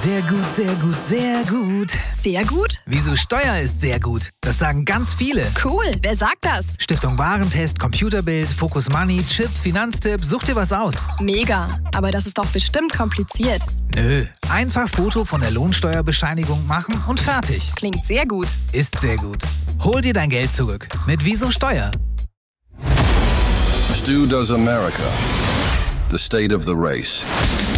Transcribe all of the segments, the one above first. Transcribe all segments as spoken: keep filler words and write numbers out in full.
Sehr gut, sehr gut, sehr gut. Sehr gut? Wieso Steuer ist sehr gut? Das sagen ganz viele. Cool, wer sagt das? Stiftung Warentest, Computerbild, Focus Money, Chip, Finanztipp, such dir was aus. Mega, aber das ist doch bestimmt kompliziert. Nö, einfach Foto von der Lohnsteuerbescheinigung machen und fertig. Klingt sehr gut. Ist sehr gut. Hol dir dein Geld zurück mit Wieso Steuer. Stu Does America. The State of the Race.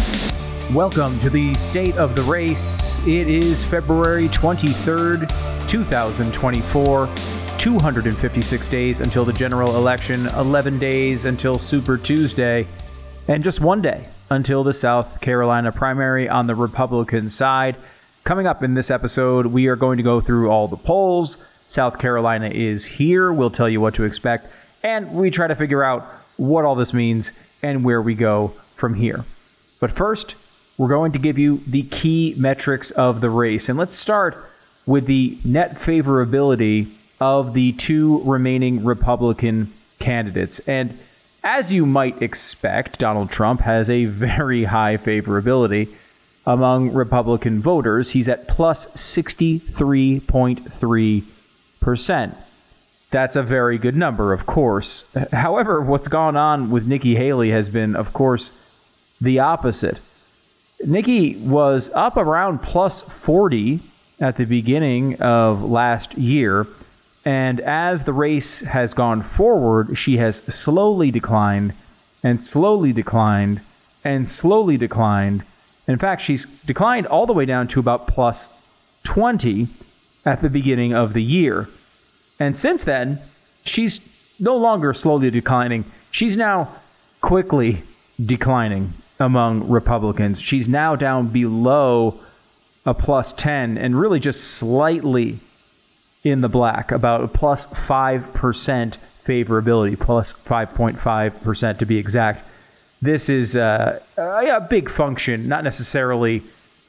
Welcome to the State of the Race. It is February twenty-third, twenty twenty-four. two hundred fifty-six days until the general election, eleven days until Super Tuesday, and just one day until the South Carolina primary on the Republican side. Coming up in this episode, we are going to go through all the polls. South Carolina is here. We'll tell you what to expect, and we try to figure out what all this means and where we go from here. But first, we're going to give you the key metrics of the race. And let's start with the net favorability of the two remaining Republican candidates. And as you might expect, Donald Trump has a very high favorability among Republican voters. He's at plus sixty-three point three percent. That's a very good number, of course. However, what's gone on with Nikki Haley has been, of course, the opposite. Nikki was up around plus forty at the beginning of last year, and as the race has gone forward, she has slowly declined and slowly declined and slowly declined. In fact, she's declined all the way down to about plus twenty at the beginning of the year. And since then, she's no longer slowly declining. She's now quickly declining among Republicans. She's now down below a plus ten and really just slightly in the black, about a plus five percent favorability, plus five point five percent to be exact. This is uh, a big function, not necessarily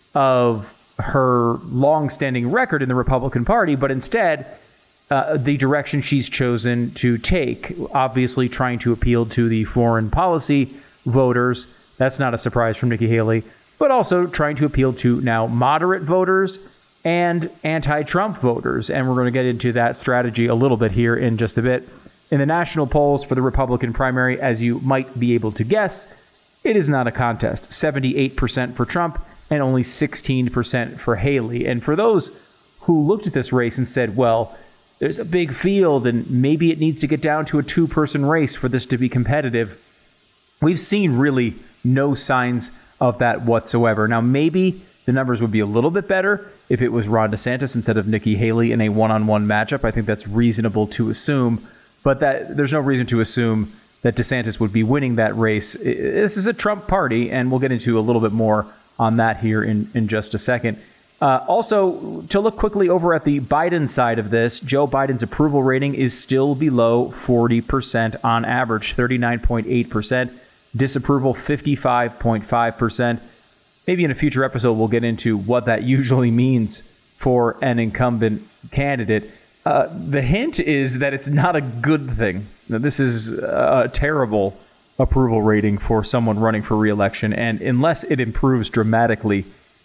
of her long-standing record in the Republican Party, but instead uh, the direction she's chosen to take, obviously trying to appeal to the foreign policy voters. That's not a surprise from Nikki Haley, but also trying to appeal to now moderate voters and anti-Trump voters. And we're going to get into that strategy a little bit here in just a bit. In the national polls for the Republican primary, as you might be able to guess, it is not a contest. seventy-eight percent for Trump and only sixteen percent for Haley. And for those who looked at this race and said, well, there's a big field and maybe it needs to get down to a two-person race for this to be competitive, we've seen really no signs of that whatsoever. Now, maybe the numbers would be a little bit better if it was Ron DeSantis instead of Nikki Haley in a one-on-one matchup. I think that's reasonable to assume, but that there's no reason to assume that DeSantis would be winning that race. This is a Trump party, and we'll get into a little bit more on that here in, in just a second. Uh, also, to look quickly over at the Biden side of this, Joe Biden's approval rating is still below forty percent on average, thirty-nine point eight percent. Disapproval, fifty-five point five percent. Maybe in a future episode, we'll get into what that usually means for an incumbent candidate. Uh, the hint is that it's not a good thing. Now, this is a terrible approval rating for someone running for re-election. And unless it improves dramatically,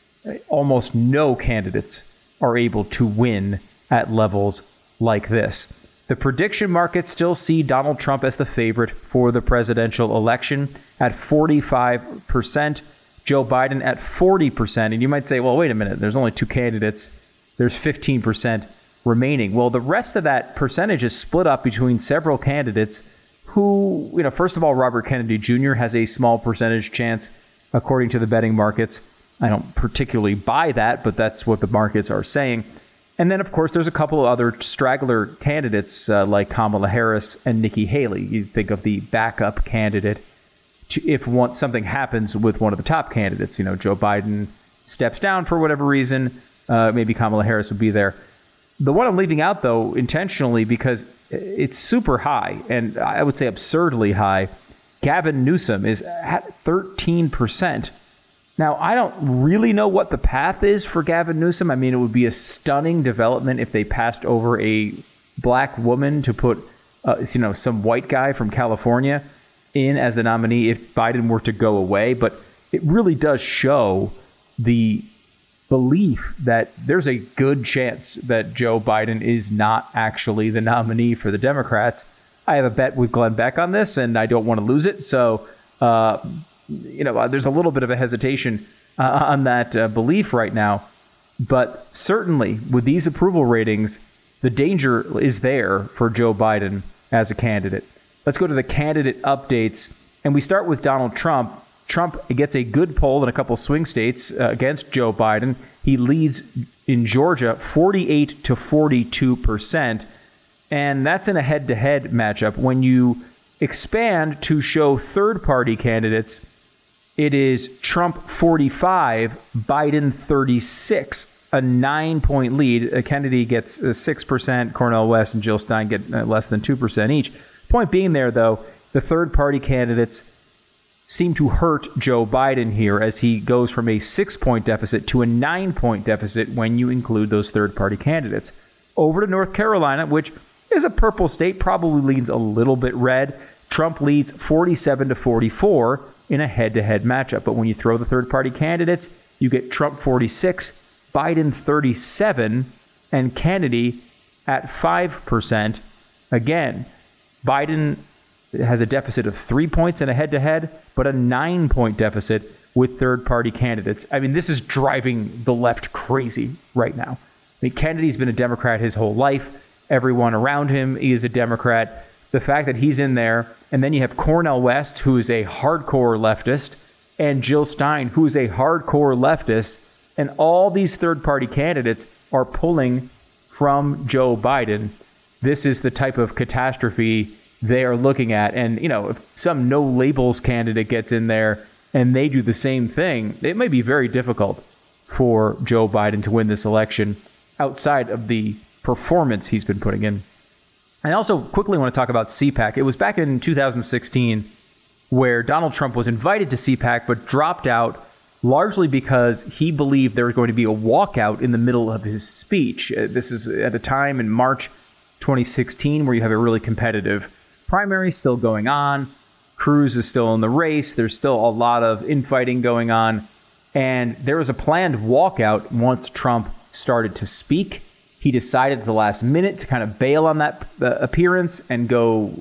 almost no candidates are able to win at levels like this. The prediction markets still see Donald Trump as the favorite for the presidential election at forty-five percent, Joe Biden at forty percent. And you might say, well, wait a minute, there's only two candidates. There's fifteen percent remaining. Well, the rest of that percentage is split up between several candidates who, you know, first of all, Robert Kennedy Junior has a small percentage chance, according to the betting markets. I don't particularly buy that, but that's what the markets are saying. And then, of course, there's a couple of other straggler candidates uh, like Kamala Harris and Nikki Haley. You think of the backup candidate to, if one, something happens with one of the top candidates. You know, Joe Biden steps down for whatever reason. Uh, maybe Kamala Harris would be there. The one I'm leaving out, though, intentionally because it's super high, and I would say absurdly high. Gavin Newsom is at thirteen percent. Now, I don't really know what the path is for Gavin Newsom. I mean, it would be a stunning development if they passed over a black woman to put, uh, you know, some white guy from California in as the nominee if Biden were to go away. But it really does show the belief that there's a good chance that Joe Biden is not actually the nominee for the Democrats. I have a bet with Glenn Beck on this, and I don't want to lose it. So, uh, you know, there's a little bit of a hesitation uh, on that uh, belief right now. But certainly with these approval ratings, the danger is there for Joe Biden as a candidate. Let's go to the candidate updates. And we start with Donald Trump. Trump gets a good poll in a couple swing states uh, against Joe Biden. He leads in Georgia forty-eight to forty-two percent. And that's in a head-to-head matchup. When you expand to show third-party candidates, it is Trump forty-five, Biden thirty-six, a nine-point lead. Uh, Kennedy gets uh, six percent. Cornel West and Jill Stein get uh, less than two percent each. Point being there, though, the third-party candidates seem to hurt Joe Biden here as he goes from a six-point deficit to a nine-point deficit when you include those third-party candidates. Over to North Carolina, which is a purple state, probably leans a little bit red. Trump leads forty-seven to forty-four in a head-to-head matchup. But when you throw the third-party candidates, you get Trump forty-six, Biden thirty-seven, and Kennedy at five percent. Again, Biden has a deficit of three points in a head-to-head, but a nine-point deficit with third-party candidates. I mean, this is driving the left crazy right now. I mean, Kennedy's been a Democrat his whole life. Everyone around him is a Democrat. The fact that he's in there, and then you have Cornel West, who is a hardcore leftist, and Jill Stein, who is a hardcore leftist, and all these third-party candidates are pulling from Joe Biden. This is the type of catastrophe they are looking at. And, you know, if some no labels candidate gets in there and they do the same thing, it may be very difficult for Joe Biden to win this election outside of the performance he's been putting in. I also quickly want to talk about CPAC. It was back in two thousand sixteen where Donald Trump was invited to CPAC but dropped out largely because he believed there was going to be a walkout in the middle of his speech. This is at a time in March twenty sixteen where you have a really competitive primary still going on. Cruz is still in the race. There's still a lot of infighting going on. And there was a planned walkout once Trump started to speak. He decided at the last minute to kind of bail on that uh, appearance and go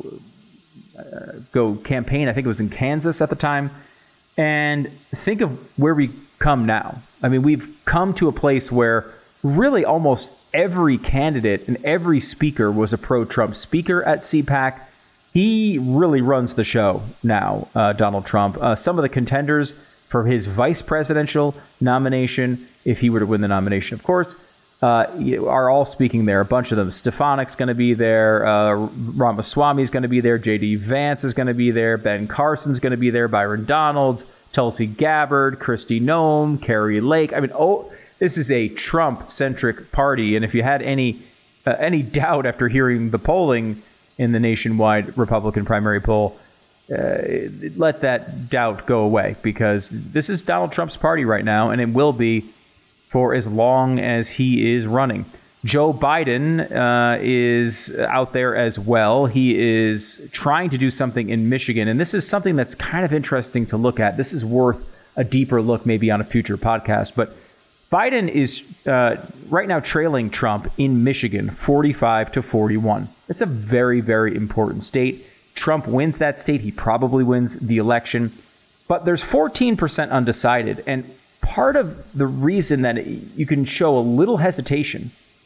uh, go campaign. I think it was in Kansas at the time. And think of where we come now. I mean, we've come to a place where really almost every candidate and every speaker was a pro-Trump speaker at CPAC. He really runs the show now, uh, Donald Trump. Uh, some of the contenders for his vice presidential nomination, if he were to win the nomination, of course, uh, are all speaking there. A bunch of them. Stefanik's going to be there. Uh, Ramaswamy's going to be there. J D. Vance is going to be there. Ben Carson's going to be there. Byron Donalds, Tulsi Gabbard, Kristi Noem, Carrie Lake. I mean, oh, this is a Trump-centric party. And if you had any uh, any doubt after hearing the polling in the nationwide Republican primary poll, uh, let that doubt go away, because this is Donald Trump's party right now, and it will be for as long as he is running. Joe Biden uh, is out there as well. He is trying to do something in Michigan, and this is something that's kind of interesting to look at. This is worth a deeper look maybe on a future podcast, but Biden is uh, right now trailing Trump in Michigan, forty-five to forty-one. It's a very, very important state. Trump wins that state. He probably wins the election. But there's fourteen percent undecided. And part of the reason that you can show a little hesitation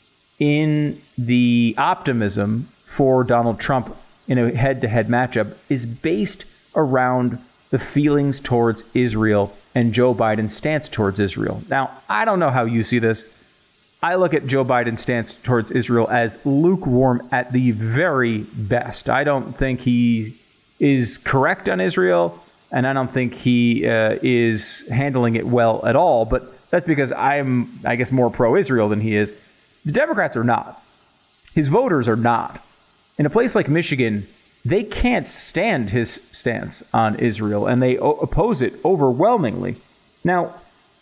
in the optimism for Donald Trump in a head-to-head matchup is based around the feelings towards Israel and Joe Biden's stance towards Israel. Now, I don't know how you see this. I look at Joe Biden's stance towards Israel as lukewarm at the very best. I don't think he is correct on Israel, and I don't think he uh, is handling it well at all. But that's because I'm, I guess, more pro-Israel than he is. The Democrats are not. His voters are not. In a place like Michigan, they can't stand his stance on Israel, and they o- oppose it overwhelmingly. Now,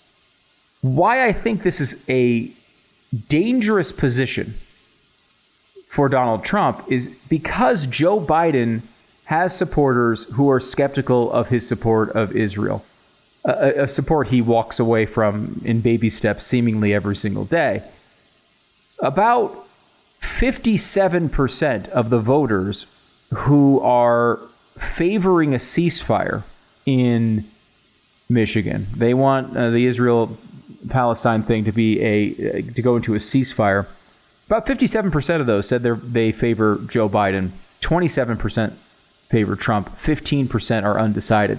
why I think this is a dangerous position for Donald Trump is because Joe Biden has supporters who are skeptical of his support of Israel. a, a support he walks away from in baby steps seemingly every single day. About fifty-seven percent of the voters who are favoring a ceasefire in Michigan, they want uh, the Israel-Palestine thing to be a uh, to go into a ceasefire. About fifty-seven percent of those said they they favor Joe Biden. twenty-seven percent favor Trump. fifteen percent are undecided.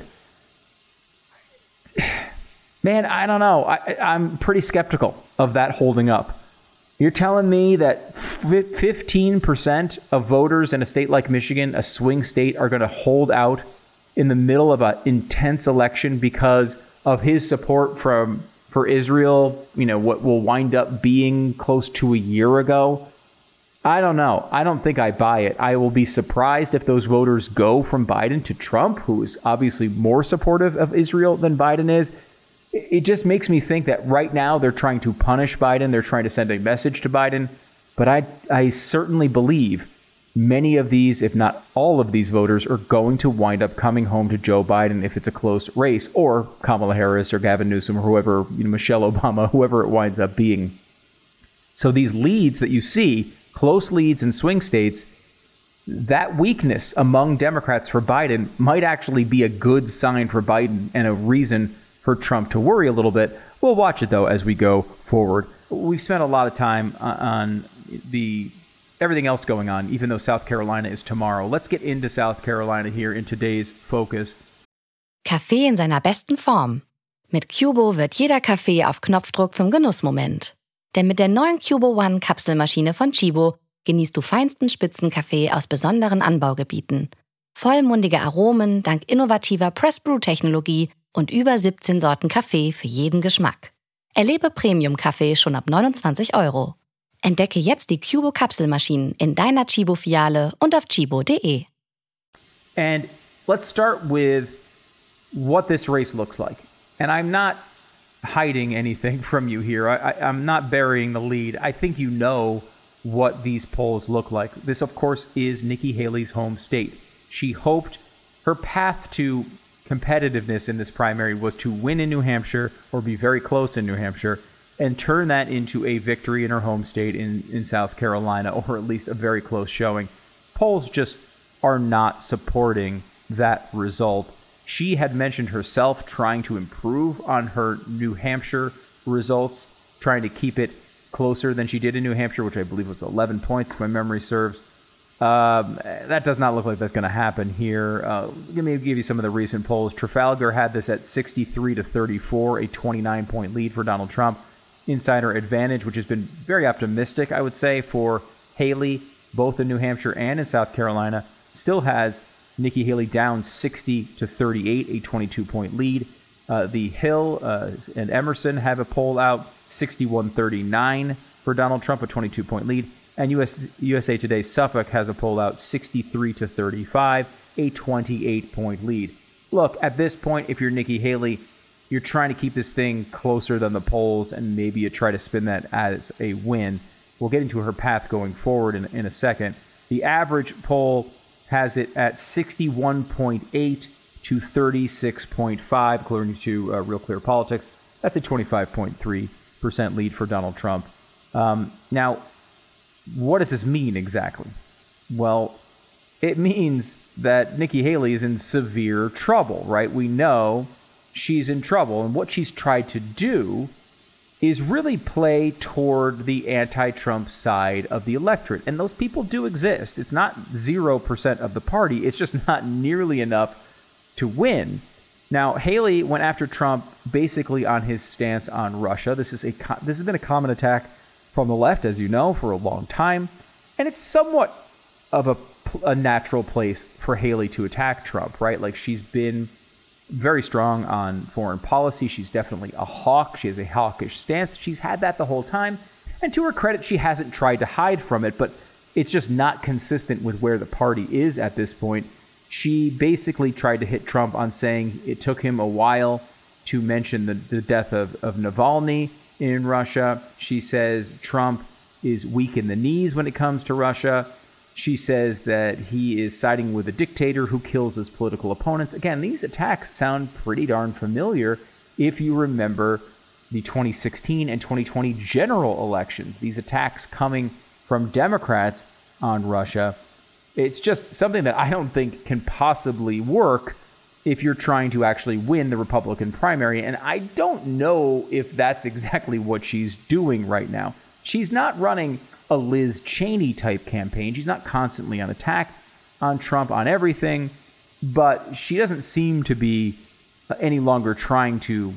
Man, I don't know. I, I'm pretty skeptical of that holding up. You're telling me that fifteen percent of voters in a state like Michigan, a swing state, are going to hold out in the middle of an intense election because of his support from for Israel, you know, what will wind up being close to a year ago? I don't know. I don't think I buy it. I will be surprised if those voters go from Biden to Trump, who is obviously more supportive of Israel than Biden is. It just makes me think that right now they're trying to punish Biden. They're trying to send a message to Biden. But I, I certainly believe many of these, if not all of these voters, are going to wind up coming home to Joe Biden if it's a close race, or Kamala Harris or Gavin Newsom or whoever, you know, Michelle Obama, whoever it winds up being. So these leads that you see, close leads in swing states, that weakness among Democrats for Biden might actually be a good sign for Biden and a reason for Trump to worry a little bit. We'll watch it, though, as we go forward. We've spent a lot of time on the everything else going on, even though South Carolina is tomorrow. Let's get into South Carolina here in today's Focus. Kaffee in seiner besten Form. Mit Cubo wird jeder Kaffee auf Knopfdruck zum Genussmoment. Denn mit der neuen Cubo One Kapselmaschine von Chibo genießt du feinsten Spitzenkaffee aus besonderen Anbaugebieten. Vollmundige Aromen dank innovativer Press-Brew-Technologie und über siebzehn Sorten Kaffee für jeden Geschmack. Erlebe Premium-Kaffee schon ab neunundzwanzig Euro. Entdecke jetzt die Cubo Kapselmaschinen in deiner Chibo-Filiale und auf chibo dot de. And let's start with what this race looks like. And I'm not hiding anything from you here. I, I, I'm not burying the lead. I think you know what these polls look like. This, of course, is Nikki Haley's home state. She hoped her path to competitiveness in this primary was to win in New Hampshire or be very close in New Hampshire and turn that into a victory in her home state in, in South Carolina, or at least a very close showing. Polls just are not supporting that result. She had mentioned herself trying to improve on her New Hampshire results, trying to keep it closer than she did in New Hampshire, which I believe was eleven points, if my memory serves. Um, that does not look like that's going to happen here. Uh, let me give you some of the recent polls. Trafalgar had this at sixty-three to thirty-four, a twenty-nine point lead for Donald Trump. Insider Advantage, which has been very optimistic, I would say, for Haley, both in New Hampshire and in South Carolina, still has Nikki Haley down sixty to thirty-eight, a twenty-two point lead. Uh, the Hill uh, and Emerson have a poll out, sixty-one thirty-nine for Donald Trump, a twenty-two point lead. And U S, U S A Today's Suffolk has a poll out, sixty-three to thirty-five, a twenty-eight point lead. Look, at this point, if you're Nikki Haley, you're trying to keep this thing closer than the polls, and maybe you try to spin that as a win. We'll get into her path going forward in, in a second. The average poll has it at sixty-one point eight to thirty-six point five, according to uh, Real Clear Politics. That's a twenty-five point three percent lead for Donald Trump. Um, now, what does this mean exactly? Well, it means that Nikki Haley is in severe trouble, right? We know she's in trouble, and what she's tried to do is really play toward the anti-Trump side of the electorate. And those people do exist. It's not zero percent of the party. It's just not nearly enough to win. Now, Haley went after Trump basically on his stance on Russia. This is a this has been a common attack from the left, as you know, for a long time. And it's somewhat of a, a natural place for Haley to attack Trump, right? Like, she's been very strong on foreign policy. She's definitely a hawk. She has a hawkish stance. She's had that the whole time. And to her credit, she hasn't tried to hide from it, but it's just not consistent with where the party is at this point. She basically tried to hit Trump on saying it took him a while to mention the, the death of, of Navalny in Russia. She says Trump is weak in the knees when it comes to Russia. She says that he is siding with a dictator who kills his political opponents. Again, these attacks sound pretty darn familiar if you remember the twenty sixteen and twenty twenty general elections, these attacks coming from Democrats on Russia. It's just something that I don't think can possibly work if you're trying to actually win the Republican primary. And I don't know if that's exactly what she's doing right now. She's not running a Liz Cheney type campaign. She's not constantly on attack on Trump on everything, but she doesn't seem to be any longer trying to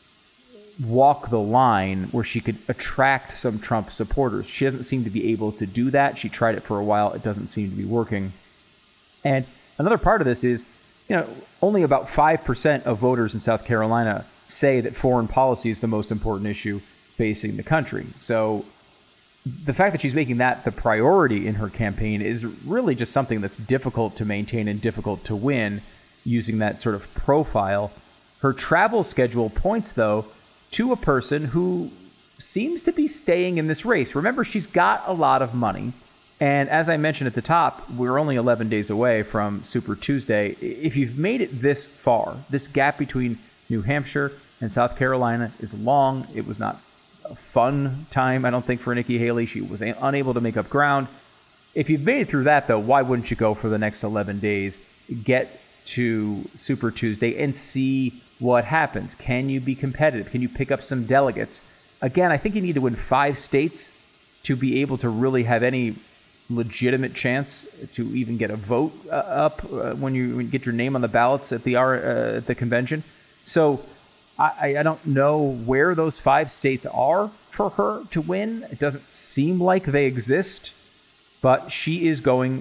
walk the line where she could attract some Trump supporters. She doesn't seem to be able to do that. She tried it for a while. It doesn't seem to be working. And another part of this is, you know, only about five percent of voters in South Carolina say that foreign policy is the most important issue facing the country. So the fact that she's making that the priority in her campaign is really just something that's difficult to maintain and difficult to win using that sort of profile. Her travel schedule points, though, to a person who seems to be staying in this race. Remember, she's got a lot of money. And as I mentioned at the top, we're only eleven days away from Super Tuesday. If you've made it this far, this gap between New Hampshire and South Carolina is long. It was not a fun time, I don't think, for Nikki Haley. She was a- unable to make up ground. If you've made it through that, though, why wouldn't you go for the next eleven days, get to Super Tuesday, and see what happens? Can you be competitive? Can you pick up some delegates? Again, I think you need to win five states to be able to really have any legitimate chance to even get a vote uh, up uh, when you when you get your name on the ballots at the uh, at the convention. So I, I don't know where those five states are for her to win. It doesn't seem like they exist, but she is going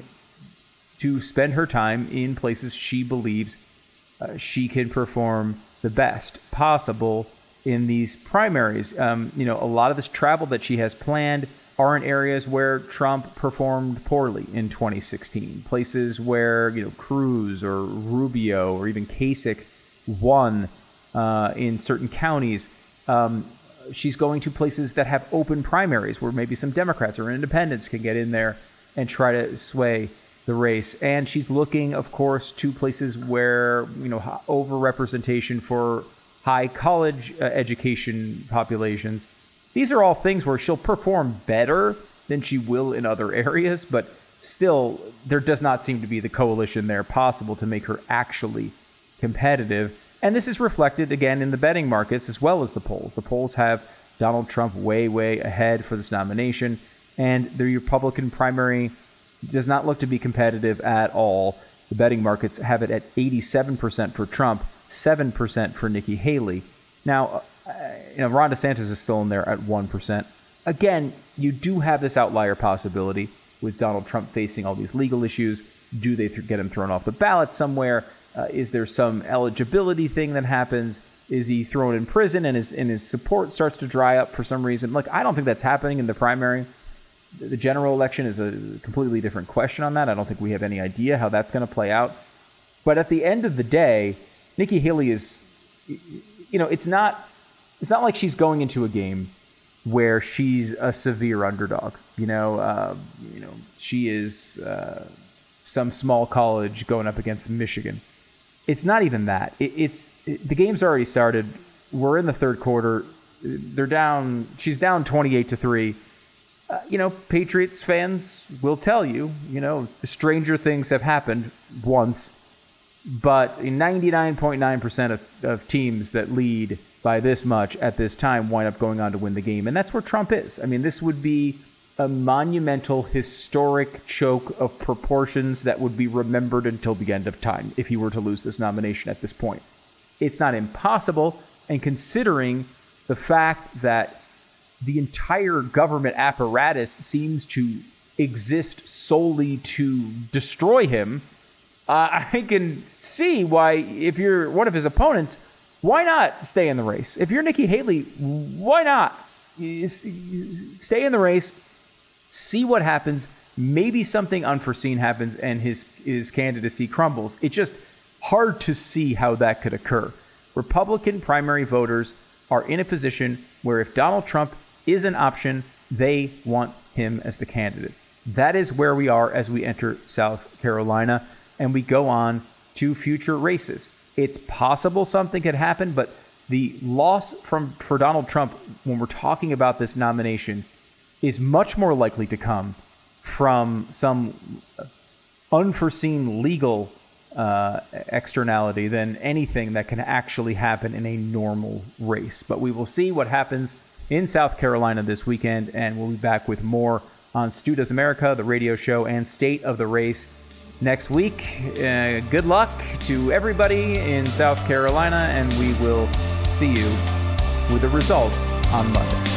to spend her time in places she believes uh, she can perform the best possible in these primaries. Um, you know, a lot of this travel that she has planned are in areas where Trump performed poorly in twenty sixteen. Places where, you know, Cruz or Rubio or even Kasich won uh, in certain counties. Um, she's going to places that have open primaries where maybe some Democrats or independents can get in there and try to sway the race. And she's looking, of course, to places where, you know, overrepresentation for high college uh, education populations. These are all things where she'll perform better than she will in other areas, but still, there does not seem to be the coalition there possible to make her actually competitive. And this is reflected, again, in the betting markets as well as the polls. The polls have Donald Trump way, way ahead for this nomination, and the Republican primary does not look to be competitive at all. The betting markets have it at eighty-seven percent for Trump, seven percent for Nikki Haley. Now, uh, you know, Ron DeSantis is still in there at one percent. Again, you do have this outlier possibility with Donald Trump facing all these legal issues. Do they th- get him thrown off the ballot somewhere? Uh, is there some eligibility thing that happens? Is he thrown in prison and his, and his support starts to dry up for some reason? Look, I don't think that's happening in the primary. The general election is a completely different question on that. I don't think we have any idea how that's going to play out. But at the end of the day, Nikki Haley is, you know, it's not it's not like she's going into a game where she's a severe underdog. You know, uh, you know, she is uh, some small college going up against Michigan. It's not even that. It, it's it, the game's already started. We're in the third quarter. They're down. She's down twenty-eight to three. Uh, you know, Patriots fans will tell you, you know, stranger things have happened once, but ninety-nine point nine percent of, of teams that lead by this much at this time wind up going on to win the game. And that's where Trump is. I mean, this would be a monumental, historic choke of proportions that would be remembered until the end of time if he were to lose this nomination at this point. It's not impossible, and considering the fact that the entire government apparatus seems to exist solely to destroy him, uh, I can see why, if you're one of his opponents, why not stay in the race? If you're Nikki Haley, why not stay in the race, see what happens? Maybe something unforeseen happens and his, his candidacy crumbles. It's just hard to see how that could occur. Republican primary voters are in a position where if Donald Trump is an option, they want him as the candidate. That is where we are as we enter South Carolina and we go on to future races. It's possible something could happen, but the loss from for Donald Trump, when we're talking about this nomination, is much more likely to come from some unforeseen legal uh, externality than anything that can actually happen in a normal race. But we will see what happens in South Carolina this weekend, and we'll be back with more on Stu Does America, the radio show, and State of the Race next week. Uh, good luck to everybody in South Carolina, and we will see you with the results on Monday.